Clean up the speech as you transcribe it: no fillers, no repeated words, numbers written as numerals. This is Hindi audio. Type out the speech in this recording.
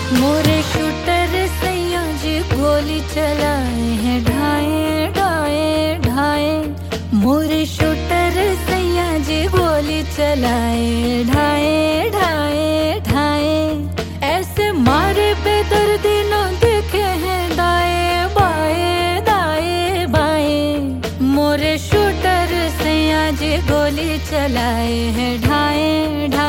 मोरे शूटर सैया जी गोली चलाए हैं ढाए ढाए ढाए। मोरे शूटर सैया जी गोली चलाए ढाए ढाए ढाए। ऐसे मारे बेदर्दी न देखे हैं दाए बाए दाए बाए। मोरे शूटर सैया जी गोली चलाए हैं ढाए ढाए।